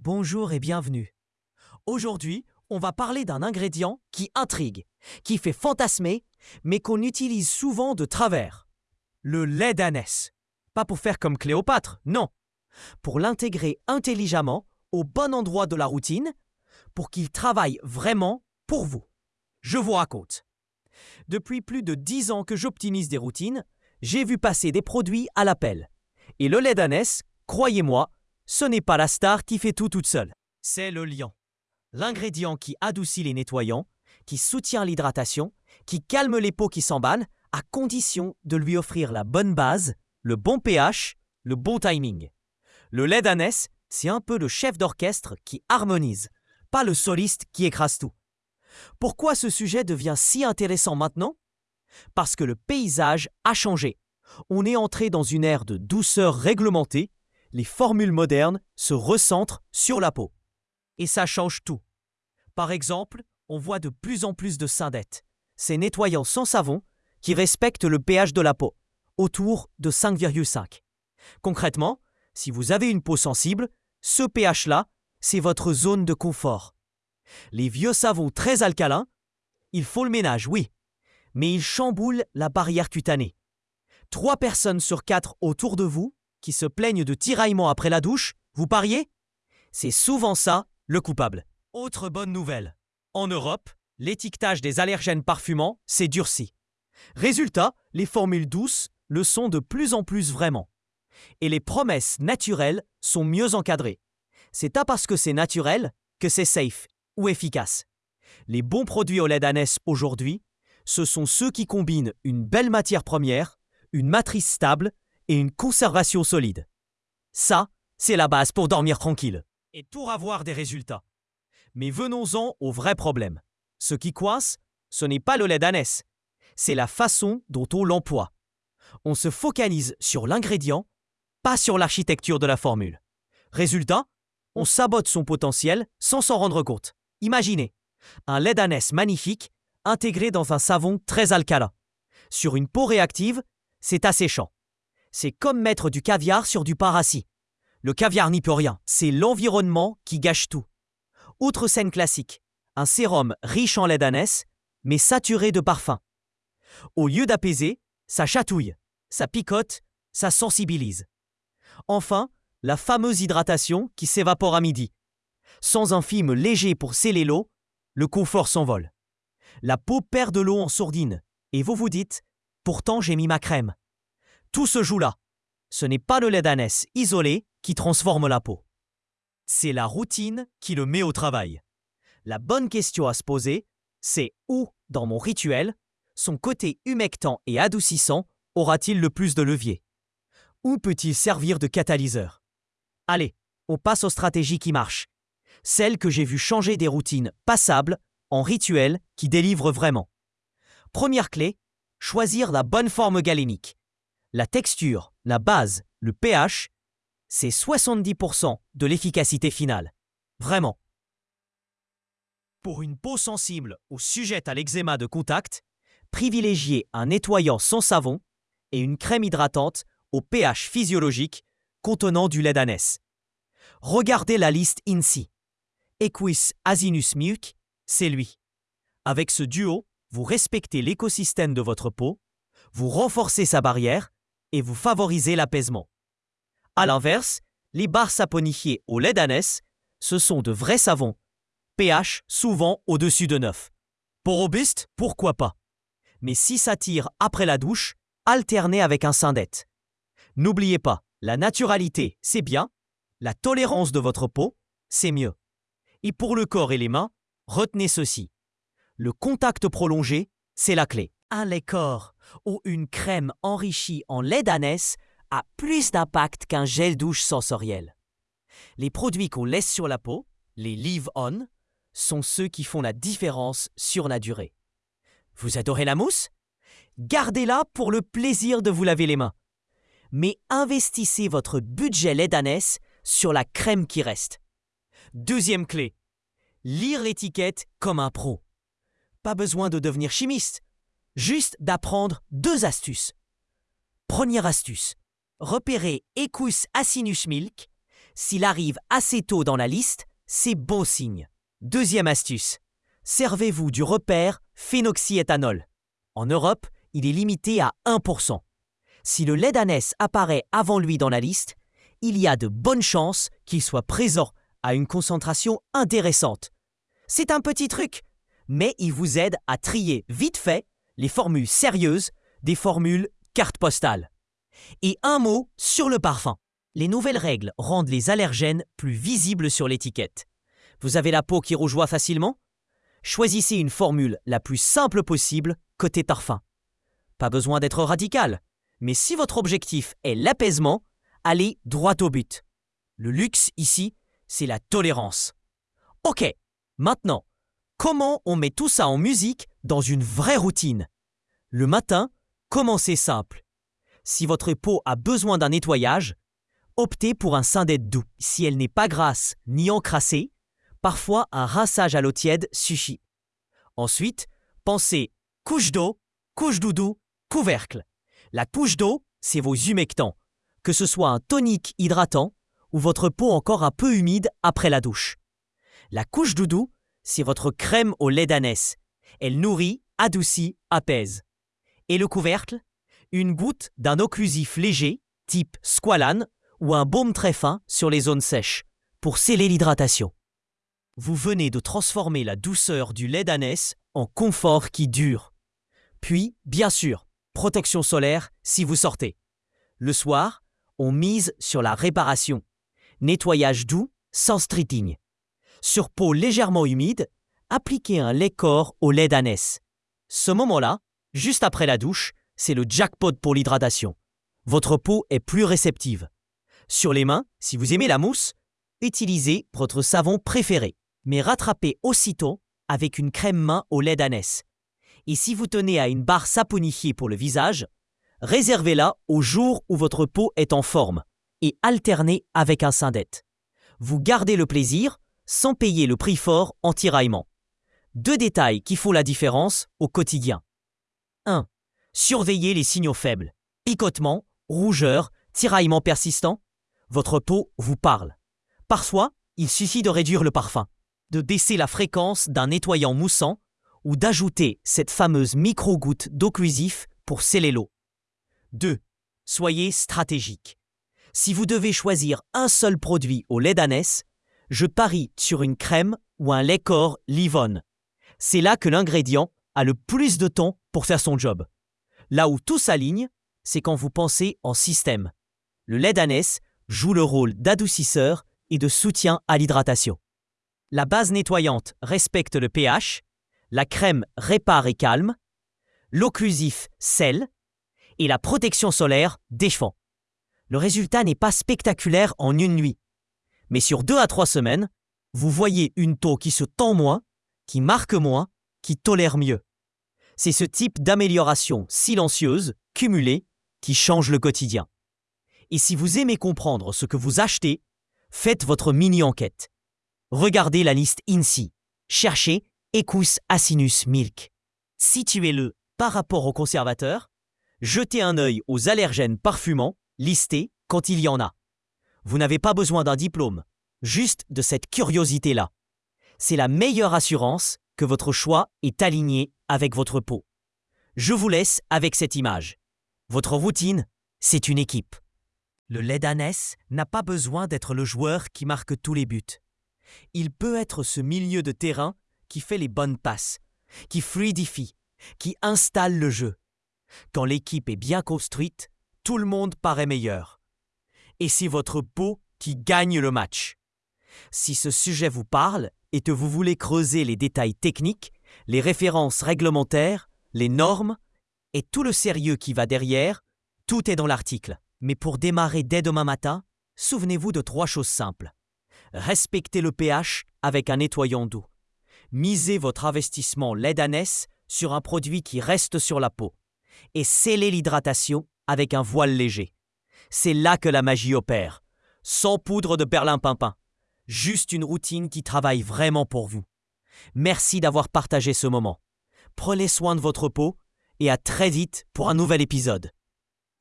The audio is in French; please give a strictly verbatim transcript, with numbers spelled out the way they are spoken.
Bonjour et bienvenue. Aujourd'hui, on va parler d'un ingrédient qui intrigue, qui fait fantasmer, mais qu'on utilise souvent de travers. Le lait d'ânesse. Pas pour faire comme Cléopâtre, non. Pour l'intégrer intelligemment au bon endroit de la routine, pour qu'il travaille vraiment pour vous. Je vous raconte. Depuis plus de dix ans que j'optimise des routines, j'ai vu passer des produits à l'appel. Et le lait d'ânesse, croyez-moi, ce n'est pas la star qui fait tout toute seule. C'est le liant. L'ingrédient qui adoucit les nettoyants, qui soutient l'hydratation, qui calme les peaux qui s'emballent, à condition de lui offrir la bonne base, le bon pH, le bon timing. Le lait d'ânesse, c'est un peu le chef d'orchestre qui harmonise, pas le soliste qui écrase tout. Pourquoi ce sujet devient si intéressant maintenant? Parce que le paysage a changé. On est entré dans une ère de douceur réglementée, les formules modernes se recentrent sur la peau. Et ça change tout. Par exemple, on voit de plus en plus de syndettes, ces nettoyants sans savon qui respectent le pH de la peau, autour de cinq virgule cinq. Concrètement, si vous avez une peau sensible, ce pH-là, c'est votre zone de confort. Les vieux savons très alcalins, il faut le ménage, oui, mais ils chamboulent la barrière cutanée. Trois personnes sur quatre autour de vous qui se plaignent de tiraillements après la douche, vous pariez? C'est souvent ça le coupable. Autre bonne nouvelle. En Europe, l'étiquetage des allergènes parfumants s'est durci. Résultat, les formules douces le sont de plus en plus vraiment. Et les promesses naturelles sont mieux encadrées. C'est pas parce que c'est naturel que c'est safe ou efficace. Les bons produits au lait d'ânesse aujourd'hui, ce sont ceux qui combinent une belle matière première, une matrice stable et une conservation solide. Ça, c'est la base pour dormir tranquille et pour avoir des résultats. Mais venons-en au vrai problème. Ce qui coince, ce n'est pas le lait d'ânesse, c'est la façon dont on l'emploie. On se focalise sur l'ingrédient, pas sur l'architecture de la formule. Résultat, on sabote son potentiel sans s'en rendre compte. Imaginez, un lait d'ânesse magnifique intégré dans un savon très alcalin. Sur une peau réactive, c'est asséchant. C'est comme mettre du caviar sur du parassis. Le caviar n'y peut rien, c'est l'environnement qui gâche tout. Autre scène classique, un sérum riche en lait d'ânesse, mais saturé de parfum. Au lieu d'apaiser, ça chatouille, ça picote, ça sensibilise. Enfin, la fameuse hydratation qui s'évapore à midi. Sans un film léger pour sceller l'eau, le confort s'envole. La peau perd de l'eau en sourdine, et vous vous dites « pourtant j'ai mis ma crème ». Tout se joue là. Ce n'est pas le lait d'ânesse isolé qui transforme la peau. C'est la routine qui le met au travail. La bonne question à se poser, c'est où, dans mon rituel, son côté humectant et adoucissant aura-t-il le plus de levier? Où peut-il servir de catalyseur? Allez, on passe aux stratégies qui marchent. Celles que j'ai vues changer des routines passables en rituels qui délivrent vraiment. Première clé, choisir la bonne forme galénique. La texture, la base, le pH, c'est soixante-dix pour cent de l'efficacité finale. Vraiment. Pour une peau sensible ou sujette à l'eczéma de contact, privilégiez un nettoyant sans savon et une crème hydratante au pH physiologique contenant du lait d'ânesse. Regardez la liste I N S I. Equus Asinus Milk, c'est lui. Avec ce duo, vous respectez l'écosystème de votre peau, vous renforcez sa barrière et vous favorisez l'apaisement. A l'inverse, les barres saponifiées au lait d'ânesse, ce sont de vrais savons, pH souvent au-dessus de neuf. Pour robuste, pourquoi pas? Mais si ça tire après la douche, alternez avec un syndette. N'oubliez pas, la naturalité, c'est bien, la tolérance de votre peau, c'est mieux. Et pour le corps et les mains, retenez ceci. Le contact prolongé, c'est la clé. Un lait corps ou une crème enrichie en lait d'ânesse a plus d'impact qu'un gel douche sensoriel. Les produits qu'on laisse sur la peau, les leave-on, sont ceux qui font la différence sur la durée. Vous adorez la mousse? Gardez-la pour le plaisir de vous laver les mains. Mais investissez votre budget lait d'ânesse sur la crème qui reste. Deuxième clé, lire l'étiquette comme un pro. Pas besoin de devenir chimiste, juste d'apprendre deux astuces. Première astuce, repérez Equus Asinus Milk, S'il arrive assez tôt dans la liste, c'est bon signe. Deuxième astuce. Servez-vous du repère phénoxyéthanol. En Europe, il est limité à un pour cent. Si le lait d'ânesse apparaît avant lui dans la liste, il y a de bonnes chances qu'il soit présent à une concentration intéressante. C'est un petit truc, mais il vous aide à trier vite fait les formules sérieuses des formules carte postale. Et un mot sur le parfum. Les nouvelles règles rendent les allergènes plus visibles sur l'étiquette. Vous avez la peau qui rougeoie facilement? Choisissez une formule la plus simple possible côté parfum. Pas besoin d'être radical, mais si votre objectif est l'apaisement, allez droit au but. Le luxe ici, c'est la tolérance. Ok, maintenant, comment on met tout ça en musique dans une vraie routine? Le matin, commencez simple. Si votre peau a besoin d'un nettoyage, optez pour un synthète doux. Si elle n'est pas grasse ni encrassée, parfois un rinçage à l'eau tiède suffit. Ensuite, pensez couche d'eau, couche doudou, couvercle. La couche d'eau, c'est vos humectants, que ce soit un tonique hydratant ou votre peau encore un peu humide après la douche. La couche doudou, c'est votre crème au lait d'ânesse. Elle nourrit, adoucit, apaise. Et le couvercle? Une goutte d'un occlusif léger, type squalane, ou un baume très fin sur les zones sèches, pour sceller l'hydratation. Vous venez de transformer la douceur du lait d'ânesse en confort qui dure. Puis, bien sûr, protection solaire si vous sortez. Le soir, on mise sur la réparation. Nettoyage doux, sans streeting. Sur peau légèrement humide, appliquez un lait corps au lait d'ânesse. Ce moment-là, juste après la douche, c'est le jackpot pour l'hydratation. Votre peau est plus réceptive. Sur les mains, si vous aimez la mousse, utilisez votre savon préféré, mais rattrapez aussitôt avec une crème main au lait d'ânesse. Et si vous tenez à une barre saponifiée pour le visage, réservez-la au jour où votre peau est en forme et alternez avec un synthète. Vous gardez le plaisir sans payer le prix fort en tiraillement. Deux détails qui font la différence au quotidien. un. Surveillez les signaux faibles. Picotement, rougeur, tiraillement persistant. Votre peau vous parle. Parfois, il suffit de réduire le parfum, de baisser la fréquence d'un nettoyant moussant ou d'ajouter cette fameuse micro-goutte d'occlusif pour sceller l'eau. deux. Soyez stratégique. Si vous devez choisir un seul produit au lait d'ânesse, je parie sur une crème ou un lait corps Livonne. C'est là que l'ingrédient a le plus de temps pour faire son job. Là où tout s'aligne, c'est quand vous pensez en système. Le lait d'ânesse joue le rôle d'adoucisseur et de soutien à l'hydratation. La base nettoyante respecte le pH, la crème répare et calme, l'occlusif scelle et la protection solaire défend. Le résultat n'est pas spectaculaire en une nuit, mais sur deux à trois semaines, vous voyez une peau qui se tend moins, qui marque moins, qui tolère mieux. C'est ce type d'amélioration silencieuse, cumulée, qui change le quotidien. Et si vous aimez comprendre ce que vous achetez, faites votre mini-enquête. Regardez la liste I N S I. Cherchez Equus asinus milk. Situez-le par rapport au conservateur. Jetez un œil aux allergènes parfumants listés quand il y en a. Vous n'avez pas besoin d'un diplôme, juste de cette curiosité-là. C'est la meilleure assurance que votre choix est aligné avec votre peau. Je vous laisse avec cette image. Votre routine, c'est une équipe. Le lait d'ânesse n'a pas besoin d'être le joueur qui marque tous les buts. Il peut être ce milieu de terrain qui fait les bonnes passes, qui fluidifie, qui installe le jeu. Quand l'équipe est bien construite, tout le monde paraît meilleur. Et c'est votre peau qui gagne le match. Si ce sujet vous parle et que vous voulez creuser les détails techniques, les références réglementaires, les normes et tout le sérieux qui va derrière, tout est dans l'article. Mais pour démarrer dès demain matin, souvenez-vous de trois choses simples. Respectez le pH avec un nettoyant doux. Misez votre investissement lait d'ânesse sur un produit qui reste sur la peau. Et scellez l'hydratation avec un voile léger. C'est là que la magie opère. Sans poudre de perlimpinpin. Juste une routine qui travaille vraiment pour vous. Merci d'avoir partagé ce moment. Prenez soin de votre peau et à très vite pour un nouvel épisode.